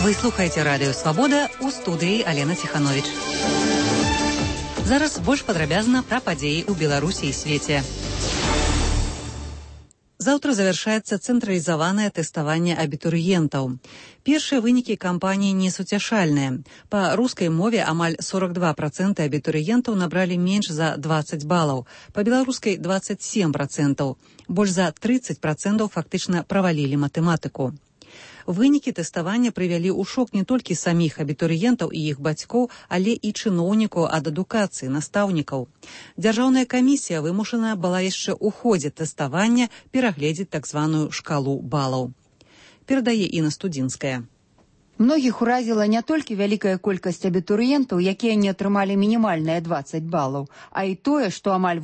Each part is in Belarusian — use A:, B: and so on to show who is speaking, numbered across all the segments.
A: Вы слухаеце радыё «Свабода», у студыі Алена Ціхановіч. Зараз больш падрабязна пра падзеі ў Беларусі і свеце. Заўтра завяршаецца цэнтралізаванае тэставанне абітурыентаў. Першыя вынікі кампаніі несуцяшальныя. Па рускай мове амаль 42% абітурыентаў набралі менш за 20 балаў, па беларускай 27%. Больш за 30% фактычна правалілі матэматыку. Вынікі тэставання прывялі ў шок не толькі саміх абітурыентаў і іх бацькоў, але і чыноўнікаў ад адукацыі, настаўнікаў. Дзяржаўная камісія вымушаная была яшчэ ў ходзе тэставання перагледзець так званую шкалу балаў. Перадае Інна Студзінская.
B: Многіх уразіла не толькі вялікая колькасць абітурыентаў, якія не атрымалі мінімальныя 20 балаў, а і тое, што амаль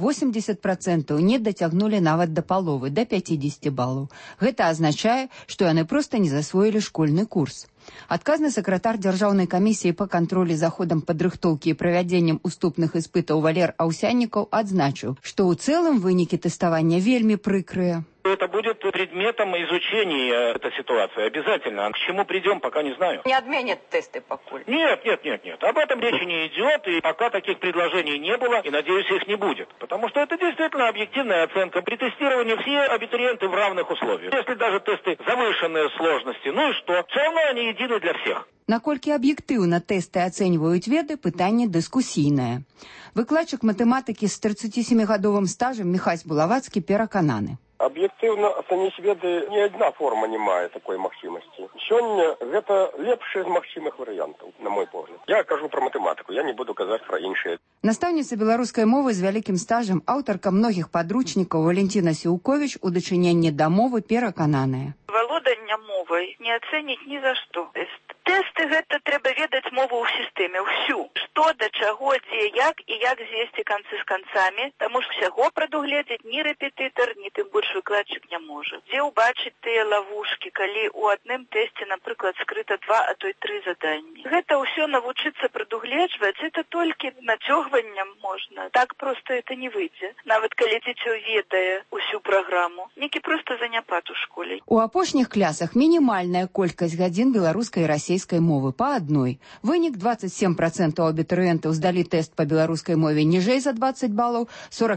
B: 80% не дацягнулі нават да паловы, да 50 балаў. Гэта азначае, што яны проста не засвоілі школьны курс. Адказны сакратар Дзяржаўнай камісіі па кантролі за ходам падрыхтоўкі і правядзеннем уступных іспытаў Валер Аўсяннікаў адзначыў, што ў цэлым вынікі тэставання вельмі прыкрыя.
C: Это будет предметом изучения этой ситуации. Обязательно. А к чему придем, пока не знаю.
D: Не отменят тесты покуль?
C: Нет. Об этом речи не идет, и пока таких предложений не было, и, надеюсь, их не будет. Потому что это действительно объективная оценка. При тестировании все абитуриенты в равных условиях. Если даже тесты завышенной сложности, ну и что? Все равно они едины для всех.
B: Наколькі аб'ектыўна тэсты ацэньваюць веды, пытанне дыскусійнае. Выкладчык матэматыкі з 37-гадовым стажам Міхась Булавацкі перакананы.
E: Объективно оценить веды ни одна форма не мае такой магчымасці. Сёння гэта лепшы з магчымых варыянтаў, на мой погляд. Я кажу про матэматыку, я не буду казаць пра іншыя.
B: Настаўніца беларускай мовы з вялікім стажам, аўтарка многіх падручнікаў Валентина Сіўковіч у дачыненні да мовы перакананая.
F: Валодання мовай не ацэніць ні за што. Тэсты гэта трэба ведаць мову ў сістэме, ўсю. Што, да чаго, дзе, як і як звесці канцы з канцамі, таму ж усяго прадугледзець ні рэпетытар, ні тым больш выкладчык не можа. Дзе ўбачыць тыя лавушкі, калі ў адным тэсце, напрыклад, скрыта 2, а то і 3 заданні. Гэта ўсё навучыцца прадугледжваць, это толькі нацёгваннем можна. Так проста это не выйдзе. Нават калі дзіцё ведае ўсю праграму. Некі проста заняпад у школе.
B: У апошніх класах мінімальная колькасць гадзін беларускай і расейскай мовы па адной. Вынік 27% абітурыентаў здалі тэст па беларускай мове ніжэй за 20 балаў,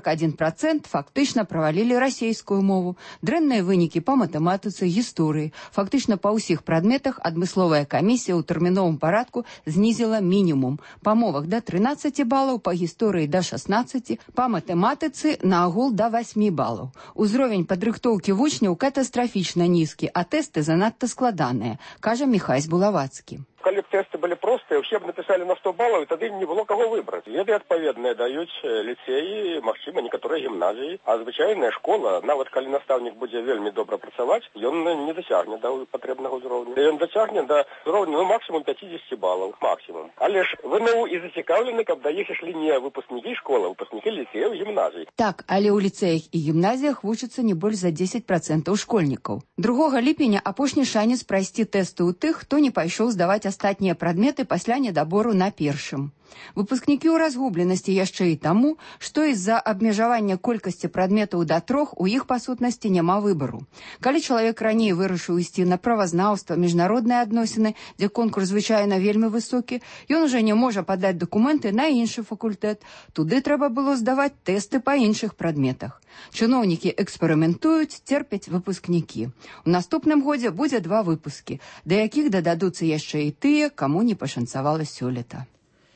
B: 41% фактычна правалілі расейскую мову. Дрэнныя вынікі па матэматыцы, гісторыі. Фактычна па ўсіх прадметах адмысловая камісія ў тэрміновым парадку знізіла мінімум. Па мовах да 13 балаў, па гісторыі да 16, па матэматыцы наогул да 8 балаў. Узровень падрыхтоўкі вучняў катастрафічна нізкі, а тэсты занадта складаныя, кажа Міхась Булавацкі.
E: Калі б тэсты былі простыя, усе б напісалі на 100 балаў, і тады не было каго выбраць. Веды адпаведныя даюць ліцеі, магчыма, некаторыя гімназіі. А звычайная школа, нават калі настаўнік будзе вельмі добра працаваць, ён не дасягне да патрэбнага ўзроўня. Ён дасягне да ўзроўня, максімум 50 балаў, максімум. Але ж ВНУ і зацікаўлены, каб да іх ішлі не выпускнікі школы, а выпускнікі ліцеяў, гімназій.
B: Так, але ў ліцеях і гімназіях вучацца не больш за 10% школьнікаў. 2 ліпеня апошні шанец прайсці тэсты ў тых, хто не пайшоў здаваць астатнія прадметы пасля недабору на першым. Выпускнікі ў разгубленасці яшчэ і таму, што з-за абмежавання колькасці прадметаў да 3 у іх па сутнасці няма выбару. Калі чалавек раней вырашыў ісці на правазнаўства, міжнародныя адносіны, дзе конкурс звычайна вельмі высокі, ён ужо не можа падаць дакументы на іншы факультэт. Туды трэба было здаваць тэсты па іншых прадметах. Чыноўнікі эксперыментуюць, церпяць выпускнікі. У наступным годзе будзе 2 выпускі, да якіх дададуцца яшчэ і тыя, каму не пашанцавала сёлета.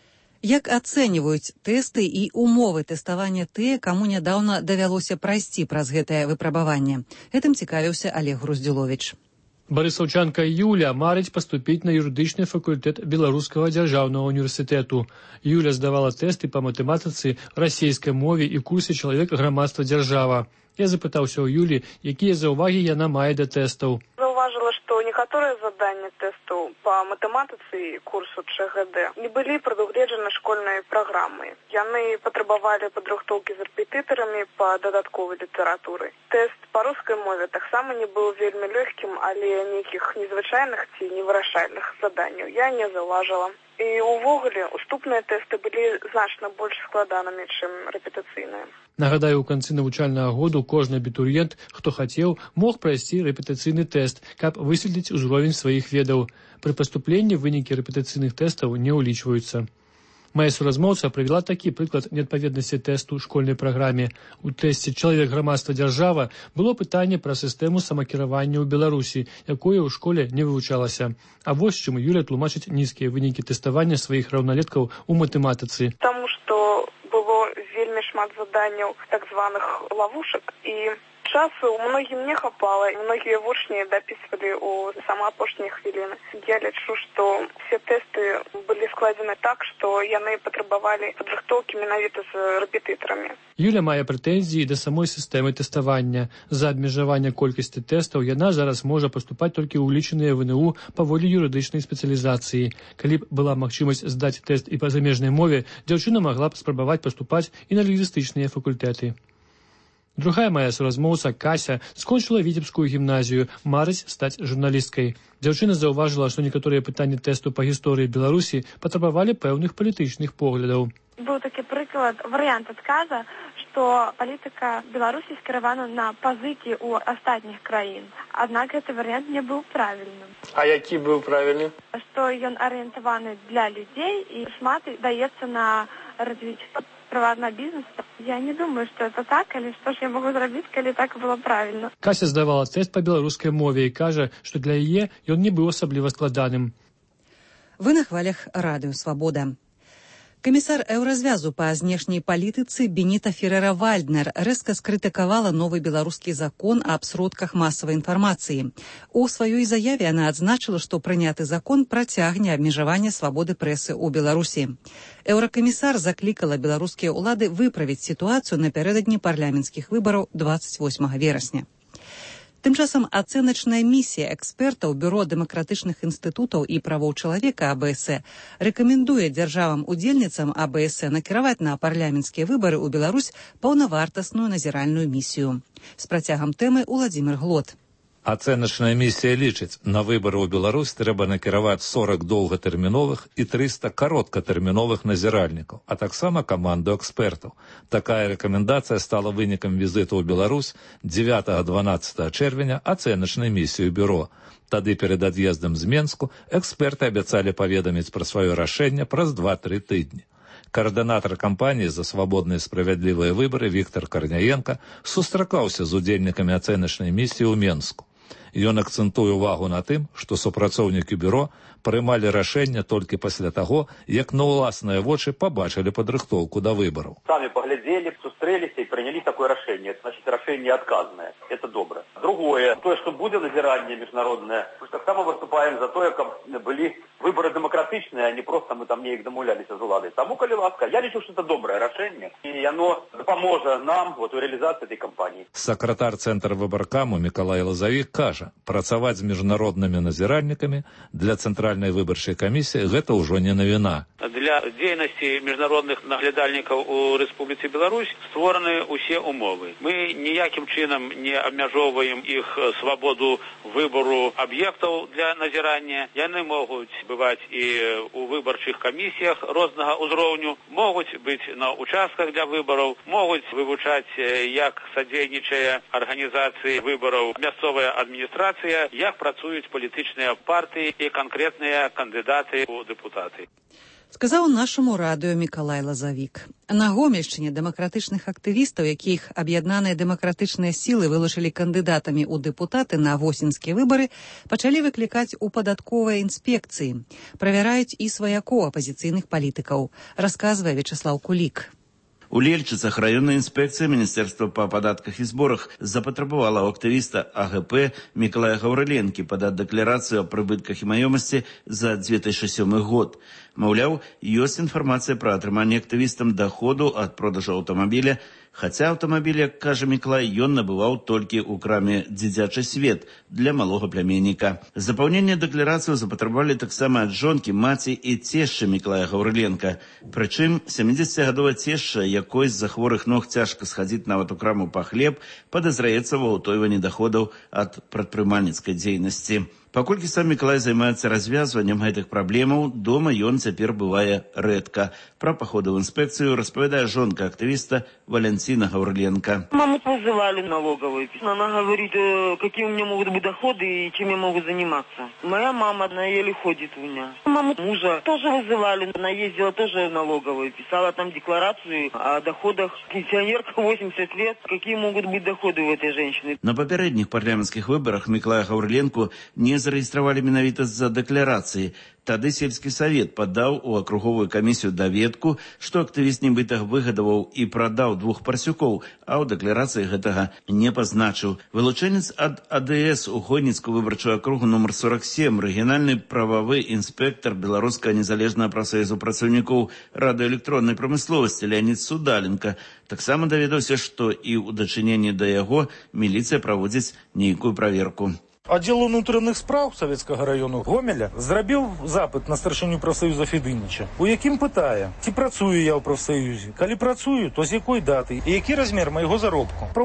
A: Як ацэньваюць тэсты і умовы тэставання тыя, каму нядаўна давялося прайсці праз гэтае выпрабаванне? Гэтым цікавіўся Олег Груздзіловіч.
G: Барысаўчанка Юля марыць паступіць на юрыдычны факультэт Беларускага дзяржаўнага універсітэту. Юля здавала тэсты па матэматыцы, расейскай мове і курсе чалавек, грамадства, дзяржава. Я запытаўся ў Юлі, якія заўвагі яна мае да тэстаў.
F: Заўважыла, што некаторыя заданні тэстаў па матэматыцы і курсу ЧГД не былі прадугледжаны школьнай праграмай. Яны патрабавалі падрыхтоўкі з рэпетытарамі па дадатковай літаратуры. Тэст па рускай мове таксама не быў вельмі лёгкім, але нейкіх незвычайных ці невырашальных заданняў я не заўважыла.
D: І увогуле уступныя тэсты былі значна больш складанымі, чым рэпетыцыйныя.
G: Нагадаю, у канцы навучальнага году кожны абітурыент, хто хацеў, мог прайсці рэпетыцыйны тэст, каб высветліць узровень сваіх ведаў. Пры паступленні вынікі рэпетыцыйных тэстаў не ўлічваюцца. Моя суразмоўца прывяла такі прыклад неадпаведнасці тэсту школьнай праграме. У тэсце «Чалавек, грамадства, дзяржава» было пытанне пра сістэму самакіравання ў Беларусі, якое ў школе не вывучалася. А вось чым Юля тлумачыць нізкія вынікі тэставання сваіх раўналеткаў у матэматыцы.
D: Таму што было вельмі шмат заданняў так званых лавушак, і часу многім не хапала, і многія вучні дапісвалі ў самыя апошнія хвіліны. Я лічу, што все тэсты былі складзены так, што яны патрабавалі падрыхтоўкі менавіта з рэпетытарамі.
G: Юля мае прэтэнзіі да самой сістэмы тэставання. За абмежавання колькасці тэстаў яна зараз можа паступаць толькі ў улічаныя ВНУ паводле юрыдычнай спецыялізацыі. Калі б была магчымасць здаць тэст і па замежнай мове, дзяўчына магла б спрабаваць паступаць і на лінгвістычныя факультэты. Другая моя суразмоўца, Кася, скончыла Віцебскую гімназію, марыць стаць журналісткай. Дзяўчына заўважыла, што некаторыя пытанні тэсту па гісторыі Беларусі патрабавалі пэўных палітычных поглядаў.
H: Быў такі прыклад, варыянт адказа, што палітыка Беларусі скіравана на пазыкі ў астатніх краін. Аднак гэты варыянт не быў правільным.
I: А які быў правільны?
H: Што ён арыентаваны для людзей і шмат даецца на развіццё прыватного бізнесу. Я не думаю, што это так, але што ж я магу зрабіць, калі так было правільна.
G: Кася здавала тэст па беларускай мове і кажа, што для яе ён не быў асабліва складаным.
A: Вы на хвалях Радыё Свабода. Камісар Еўразвязу па знешняй палітыцы Беніта Ферера-Вальднер рэзка скрытыкавала новы беларускі закон аб сродках масавай інфармацыі. У сваёй заяве яна адзначыла, што прыняты закон працягне абмежаванне свабоды прэсы ў Беларусі. Еўракамісар заклікала беларускія ўлады выправіць сітуацыю напярэдадні парламенцкіх выбараў 28 верасня. Тым часам ацэначная місія экспертаў Бюро дэмакратычных інстытутаў і правоў чалавека АБС рэкамендуе дзяржавам-удзельніцам АБС накіраваць на парламенцкія выбары ў Беларусь паўнавартасную назіральную місію. З працягам тэмы Уладзімір Глот.
J: Ацэначная місія лічыць, на выбары ў Беларусь трэба накіраваць 40 доўгатэрміновых і 300 кароткатэрміновых назіральнікаў, а таксама каманду экспертаў. Такая рэкамендацыя стала вынікам візіту ў Беларусь 9-12 чэрвеня ацэначнай місіі бюро. Тады перад ад'ездам з Менску эксперты абяцалі паведаміць пра сваё рашэнне праз 2-3 тыдні. Координатор кампании за свободные и справедливые выборы Виктор Корняенко сустракаўся з удзельнікамі ацэначнай місіі ў Менску. Ён акцэнтуе увагу на тым, што супрацоўнікі бюро прымалі рашэнне толькі пасля таго, як на ўласныя вочы пабачылі падрыхтоўку да выбараў.
K: Самі паглядзелі, сустрэліся і прынялі такое рашэнне. Значит, рашэнне адказнае. Это добра. Другое, тое, што будзе назіранне міжнароднае, мы таксама выступаем за тое, каб былі выборы дэмакратычныя, а не проста мы там неяк дамаўляліся з уладай. Таму, калі ласка, я лічу, што это добрае рашэнне, і яно дапаможа нам у рэалізацыі этой кампаніі.
J: Сакратар Цэнтра выбаркаму Мікалай Лазавік кажа, працаваць з міжнароднымі назіральнікамі для Цэнтральнай выбарчай камісіі гэта ўжо не навіна.
C: Для дзейнасці міжнародных наглядальнікаў у Рэспубліцы Беларусь створаны ўсе умовы. Мы ніякім чынам не абмяжоўваем іх свабоду выбору аб'ектаў для назірання. Яны могуць бываць і у выбарчых камісіях рознага ўзроўню, могуць быць на участках для выбараў, могуць вывучаць, як садзейнічае арганізацыі выбараў мясцовая адміністрацыя, як працуюць палітычныя партыі і канкрэтныя кандыдаты ў дэпутаты.
A: Сказаў нашаму радыё Мікалай Лазавік. На Гомельшчыне дэмакратычных актывістаў, якіх аб'яднаныя дэмакратычныя сілы вылучылі кандыдатамі ў дэпутаты на восеньскія выбары, пачалі выклікаць у падатковыя інспекцыі. Правяраюць і сваякоў апазіцыйных палітыкаў, расказвае Вячеслаў Кулік.
L: У Лельчыцах раённая інспекцыя Міністэрства па падатках і зборах запатрабавала ў актывіста АГП Мікалая Гаўрыленкі падаць дэкларацыю о прыбытках і маёмасці за 2007 год. Маўляў, ёсць інфармацыя пра атрыманне актывістам даходу ад продажу аўтамабіля, хаця аўтамабіль, як кажа Мікалай, ён набываў толькі ў краме «Дзіцячы свет» для малога пляменніка. Запаўненне дэкларацыю запатрабавалі таксама ад жонкі, маці і цешчы Мікалая Гаўрыленка. Прычым 70-гадовая цешча, якой з-за хворых ног цяжка схадзіць нават у краму па хлеб, падазраецца ва ўтойванні даходаў ад прадпрымальніцкай дзейнасці. Паколькі сам Мікалай займаецца развязваннем гэтых праблемаў, дома ён цяпер бывае рэдка. Пра паходы ў інспекцыю распавядае жонка актывіста Валентина Гавриленко.
M: Маму вызывали налоговую. Она говорит, какие у меня могут быть доходы и чем я могу заниматься. Моя мама, она еле ходит у меня. Маму мужа тоже вызывали. Она ездила тоже в налоговую. Писала там декларацию о доходах. Пенсионерка 80 лет. Какие могут быть доходы у этой женщины?
L: На папярэдніх парламенцкіх выбарах Мікалая Гавриленко не зарэгістравалі менавіта з-за дэкларацыі. Тады сельскі савет падаў у акруговую камісію даведку, што актывіст нібыта выгадаваў і прадаў 2 парсюкоў, а ў дэкларацыі гэтага не пазначыў. Вылучэнец ад АДС у Хойніцкую выбарчую акругу нумар 47, рэгіянальны прававы інспектар Беларускага незалежнага прафсаюзу працаўнікоў радыёэлектроннай прамысловасці Леонід Судаленко таксама даведаўся, што і ў дачыненні да яго міліцыя праводзіць нейкую праверку.
N: Аддзел унутраных спраў Савецкага раёну Гомеля зрабіў запыт на старшыню прафсаюза Федыніча, у якім пытае, ці працую я ў прафсаюзе. Калі працую, то з якой даты і які размер майго заробку.